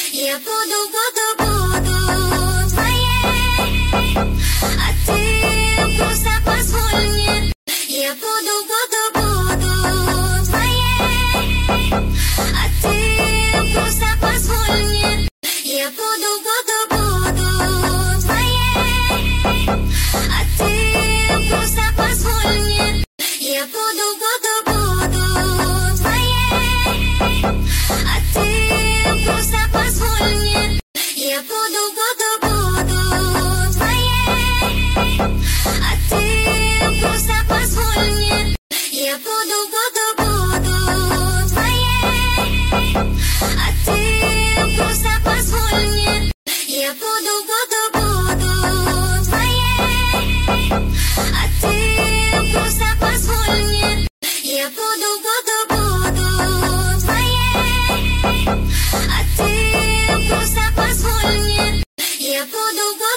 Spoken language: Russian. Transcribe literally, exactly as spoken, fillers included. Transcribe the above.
Я буду, буду, буду твоей, а ты просто позволь мне. Я буду, буду, буду твоей, а ты просто позволь мне. Я буду, буду, буду твоей, а ты просто позволь мне. Я буду, буду, буду твоей, а ты просто позволь мне. Я буду, буду, буду твоей, а ты просто позволь мне. Я буду, буду, буду твоей, а ты просто позволь мне. Я буду, буду, буду твоей, а ты просто позволь мне. Я буду, буду, буду твоей, а ты просто позволь мне. Я буду